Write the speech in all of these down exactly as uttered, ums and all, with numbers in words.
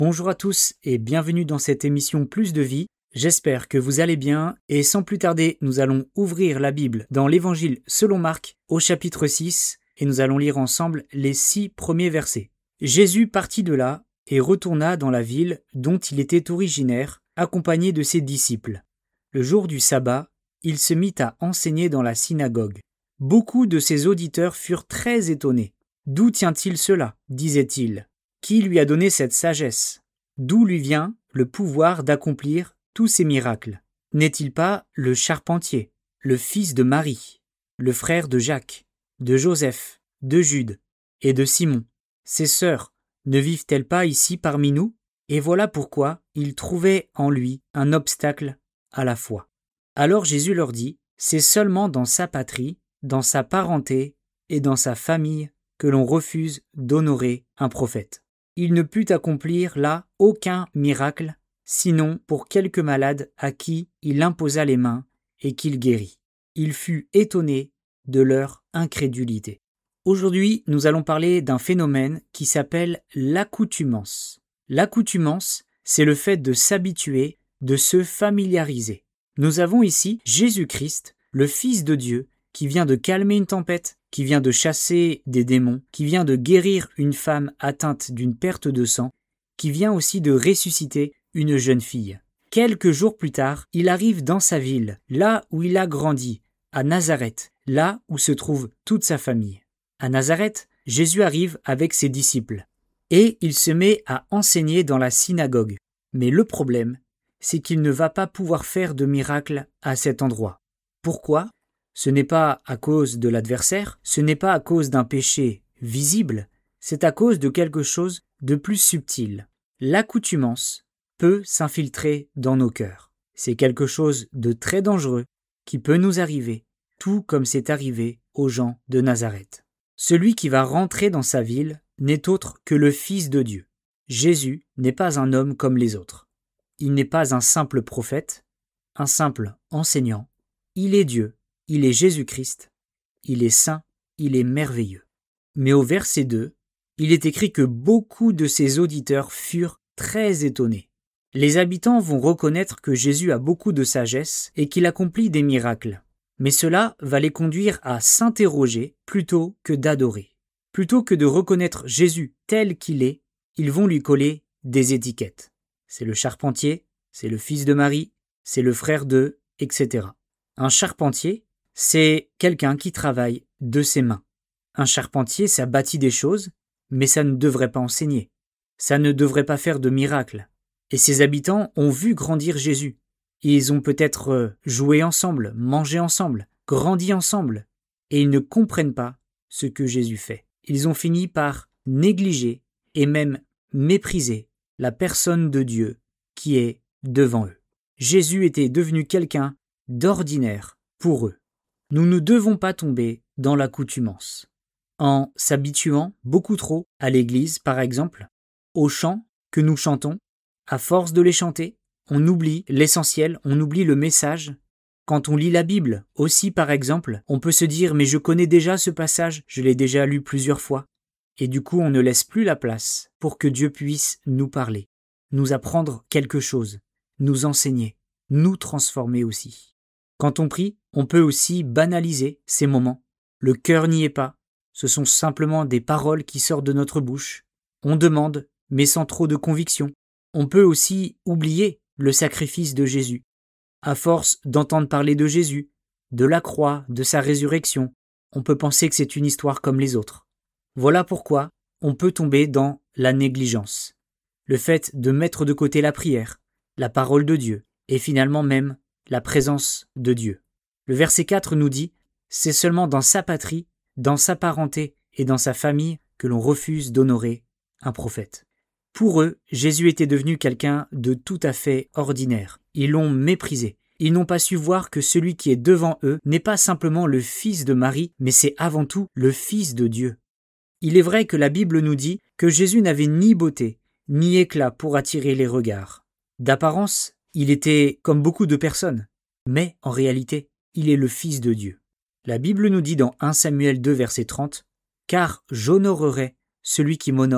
Bonjour à tous et bienvenue dans cette émission Plus de vie. J'espère que vous allez bien et sans plus tarder, nous allons ouvrir la Bible dans l'Évangile selon Marc au chapitre six et nous allons lire ensemble les six premiers versets. Jésus partit de là et retourna dans la ville dont il était originaire, accompagné de ses disciples. Le jour du sabbat, il se mit à enseigner dans la synagogue. Beaucoup de ses auditeurs furent très étonnés. « D'où tient-il cela ?» disaient-ils. « Qui lui a donné cette sagesse ? D'où lui vient le pouvoir d'accomplir tous ces miracles ? N'est-il pas le charpentier, le fils de Marie, le frère de Jacques, de Joseph, de Jude et de Simon ? Ses sœurs ne vivent-elles pas ici parmi nous ? » Et voilà pourquoi ils trouvaient en lui un obstacle à la foi. Alors Jésus leur dit, « C'est seulement dans sa patrie, dans sa parenté et dans sa famille que l'on refuse d'honorer un prophète. » Il ne put accomplir là aucun miracle, sinon pour quelques malades à qui il imposa les mains et qu'il guérit. Il fut étonné de leur incrédulité. Aujourd'hui, nous allons parler d'un phénomène qui s'appelle l'accoutumance. L'accoutumance, c'est le fait de s'habituer, de se familiariser. Nous avons ici Jésus-Christ, le Fils de Dieu, qui vient de calmer une tempête, qui vient de chasser des démons, qui vient de guérir une femme atteinte d'une perte de sang, qui vient aussi de ressusciter une jeune fille. Quelques jours plus tard, il arrive dans sa ville, là où il a grandi, à Nazareth, là où se trouve toute sa famille. À Nazareth, Jésus arrive avec ses disciples, et il se met à enseigner dans la synagogue. Mais le problème, c'est qu'il ne va pas pouvoir faire de miracle à cet endroit. Pourquoi ? Ce n'est pas à cause de l'adversaire, ce n'est pas à cause d'un péché visible, c'est à cause de quelque chose de plus subtil. L'accoutumance peut s'infiltrer dans nos cœurs. C'est quelque chose de très dangereux qui peut nous arriver, tout comme c'est arrivé aux gens de Nazareth. Celui qui va rentrer dans sa ville n'est autre que le Fils de Dieu. Jésus n'est pas un homme comme les autres. Il n'est pas un simple prophète, un simple enseignant. Il est Dieu. Il est Jésus-Christ, il est saint, il est merveilleux. Mais au verset deux, il est écrit que beaucoup de ses auditeurs furent très étonnés. Les habitants vont reconnaître que Jésus a beaucoup de sagesse et qu'il accomplit des miracles. Mais cela va les conduire à s'interroger plutôt que d'adorer. Plutôt que de reconnaître Jésus tel qu'il est, ils vont lui coller des étiquettes. C'est le charpentier, c'est le fils de Marie, c'est le frère de, et cetera. Un charpentier, c'est quelqu'un qui travaille de ses mains. Un charpentier, ça bâtit des choses, mais ça ne devrait pas enseigner. Ça ne devrait pas faire de miracles. Et ses habitants ont vu grandir Jésus. Ils ont peut-être joué ensemble, mangé ensemble, grandi ensemble, et ils ne comprennent pas ce que Jésus fait. Ils ont fini par négliger et même mépriser la personne de Dieu qui est devant eux. Jésus était devenu quelqu'un d'ordinaire pour eux. Nous ne devons pas tomber dans l'accoutumance. En s'habituant beaucoup trop à l'église, par exemple, aux chants que nous chantons, à force de les chanter, on oublie l'essentiel, on oublie le message. Quand on lit la Bible aussi, par exemple, on peut se dire « mais je connais déjà ce passage, je l'ai déjà lu plusieurs fois ». Et du coup, on ne laisse plus la place pour que Dieu puisse nous parler, nous apprendre quelque chose, nous enseigner, nous transformer aussi. Quand on prie, on peut aussi banaliser ces moments. Le cœur n'y est pas. Ce sont simplement des paroles qui sortent de notre bouche. On demande, mais sans trop de conviction. On peut aussi oublier le sacrifice de Jésus. À force d'entendre parler de Jésus, de la croix, de sa résurrection, on peut penser que c'est une histoire comme les autres. Voilà pourquoi on peut tomber dans la négligence. Le fait de mettre de côté la prière, la parole de Dieu, et finalement même la présence de Dieu. Le verset quatre nous dit « C'est seulement dans sa patrie, dans sa parenté et dans sa famille que l'on refuse d'honorer un prophète. » Pour eux, Jésus était devenu quelqu'un de tout à fait ordinaire. Ils l'ont méprisé. Ils n'ont pas su voir que celui qui est devant eux n'est pas simplement le fils de Marie, mais c'est avant tout le Fils de Dieu. Il est vrai que la Bible nous dit que Jésus n'avait ni beauté, ni éclat pour attirer les regards. D'apparence, il était comme beaucoup de personnes, mais en réalité, il est le Fils de Dieu. La Bible nous dit dans premier Samuel deux, verset trente, « Car j'honorerai celui qui m'honore,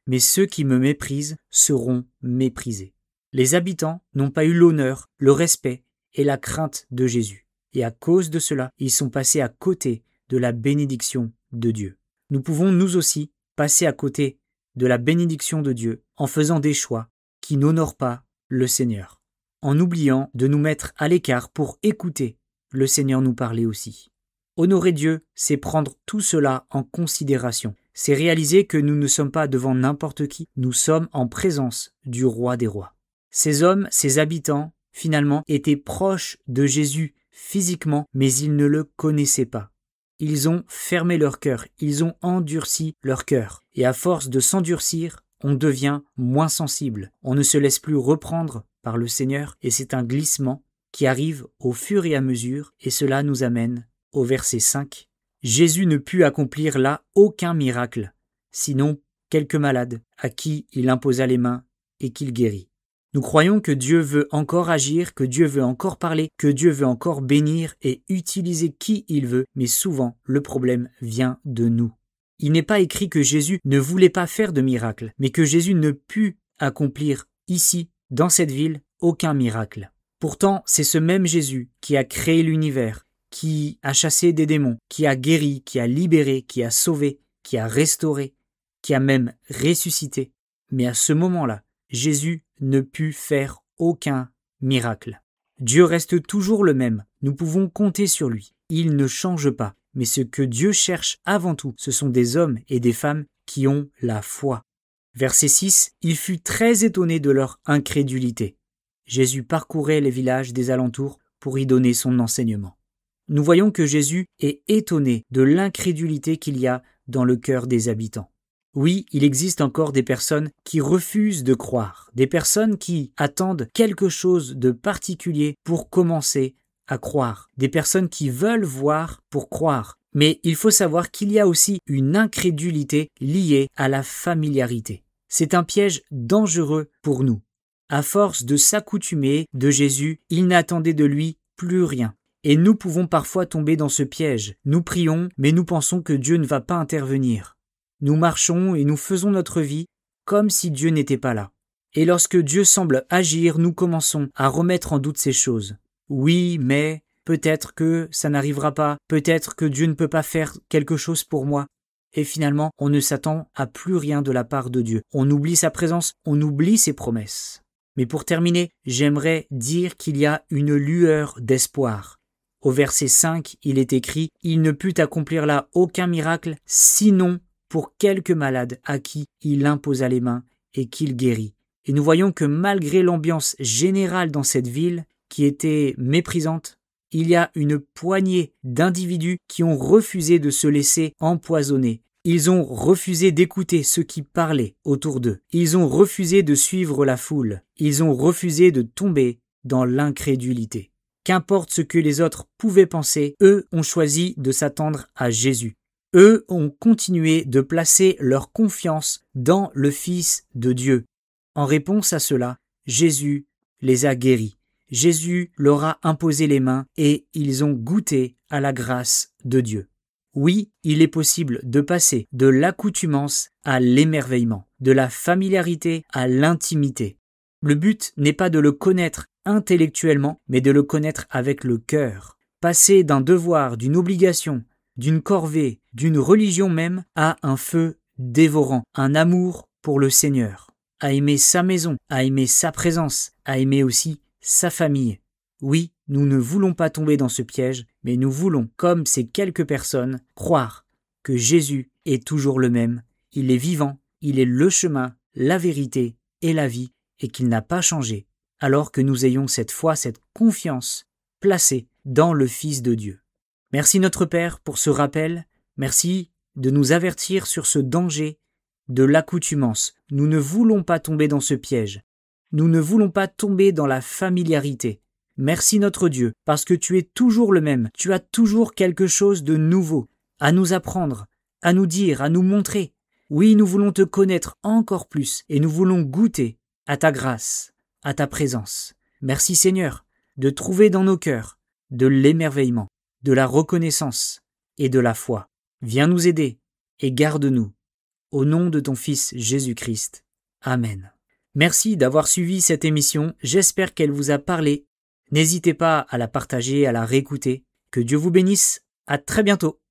mais ceux qui me méprisent seront méprisés. Les habitants n'ont pas eu l'honneur, le respect et la crainte de Jésus. Et à cause de cela, ils sont passés à côté de la bénédiction de Dieu. Nous pouvons nous aussi passer à côté de la bénédiction de Dieu en faisant des choix qui n'honorent pas le Seigneur, en oubliant de nous mettre à l'écart pour écouter le Seigneur nous parler aussi. Honorer Dieu, c'est prendre tout cela en considération. C'est réaliser que nous ne sommes pas devant n'importe qui, nous sommes en présence du Roi des rois. Ces hommes, ces habitants, finalement, étaient proches de Jésus physiquement, mais ils ne le connaissaient pas. Ils ont fermé leur cœur, ils ont endurci leur cœur. Et à force de s'endurcir, on devient moins sensible. On ne se laisse plus reprendre par le Seigneur et c'est un glissement qui arrive au fur et à mesure et cela nous amène au verset cinq. Jésus ne put accomplir là aucun miracle, sinon quelques malades à qui il imposa les mains et qu'il guérit. Nous croyons que Dieu veut encore agir, que Dieu veut encore parler, que Dieu veut encore bénir et utiliser qui il veut, mais souvent le problème vient de nous. Il n'est pas écrit que Jésus ne voulait pas faire de miracles, mais que Jésus ne put accomplir ici, dans cette ville, aucun miracle. Pourtant, c'est ce même Jésus qui a créé l'univers, qui a chassé des démons, qui a guéri, qui a libéré, qui a sauvé, qui a restauré, qui a même ressuscité. Mais à ce moment-là, Jésus ne put faire aucun miracle. Dieu reste toujours le même, nous pouvons compter sur lui. Il ne change pas. Mais ce que Dieu cherche avant tout, ce sont des hommes et des femmes qui ont la foi. Verset six, il fut très étonné de leur incrédulité. Jésus parcourait les villages des alentours pour y donner son enseignement. Nous voyons que Jésus est étonné de l'incrédulité qu'il y a dans le cœur des habitants. Oui, il existe encore des personnes qui refusent de croire, des personnes qui attendent quelque chose de particulier pour commencer à croire, des personnes qui veulent voir pour croire. Mais il faut savoir qu'il y a aussi une incrédulité liée à la familiarité. C'est un piège dangereux pour nous. À force de s'accoutumer de Jésus, ils n'attendaient de lui plus rien. Et nous pouvons parfois tomber dans ce piège. Nous prions, mais nous pensons que Dieu ne va pas intervenir. Nous marchons et nous faisons notre vie comme si Dieu n'était pas là. Et lorsque Dieu semble agir, nous commençons à remettre en doute ces choses. Oui, mais peut-être que ça n'arrivera pas, peut-être que Dieu ne peut pas faire quelque chose pour moi. Et finalement, on ne s'attend à plus rien de la part de Dieu. On oublie sa présence, on oublie ses promesses. Mais pour terminer, j'aimerais dire qu'il y a une lueur d'espoir. Au verset cinq, il est écrit « Il ne put accomplir là aucun miracle, sinon pour quelques malades à qui il imposa les mains et qu'il guérit. » Et nous voyons que malgré l'ambiance générale dans cette ville, qui était méprisante, il y a une poignée d'individus qui ont refusé de se laisser empoisonner. Ils ont refusé d'écouter ceux qui parlaient autour d'eux. Ils ont refusé de suivre la foule. Ils ont refusé de tomber dans l'incrédulité. Qu'importe ce que les autres pouvaient penser, eux ont choisi de s'attendre à Jésus. Eux ont continué de placer leur confiance dans le Fils de Dieu. En réponse à cela, Jésus les a guéris. Jésus leur a imposé les mains et ils ont goûté à la grâce de Dieu. Oui, il est possible de passer de l'accoutumance à l'émerveillement, de la familiarité à l'intimité. Le but n'est pas de le connaître intellectuellement, mais de le connaître avec le cœur. Passer d'un devoir, d'une obligation, d'une corvée, d'une religion même, à un feu dévorant, un amour pour le Seigneur, à aimer sa maison, à aimer sa présence, à aimer aussi sa famille. Oui, nous ne voulons pas tomber dans ce piège, mais nous voulons, comme ces quelques personnes, croire que Jésus est toujours le même. Il est vivant, il est le chemin, la vérité et la vie, et qu'il n'a pas changé, alors que nous ayons cette foi, cette confiance placée dans le Fils de Dieu. Merci notre Père pour ce rappel, merci de nous avertir sur ce danger de l'accoutumance. Nous ne voulons pas tomber dans ce piège. Nous ne voulons pas tomber dans la familiarité. Merci notre Dieu, parce que tu es toujours le même, tu as toujours quelque chose de nouveau à nous apprendre, à nous dire, à nous montrer. Oui, nous voulons te connaître encore plus et nous voulons goûter à ta grâce, à ta présence. Merci Seigneur, de trouver dans nos cœurs de l'émerveillement, de la reconnaissance et de la foi. Viens nous aider et garde-nous. au nom de ton Fils Jésus-Christ. Amen. Merci d'avoir suivi cette émission, j'espère qu'elle vous a parlé. N'hésitez pas à la partager, à la réécouter. Que Dieu vous bénisse, à très bientôt.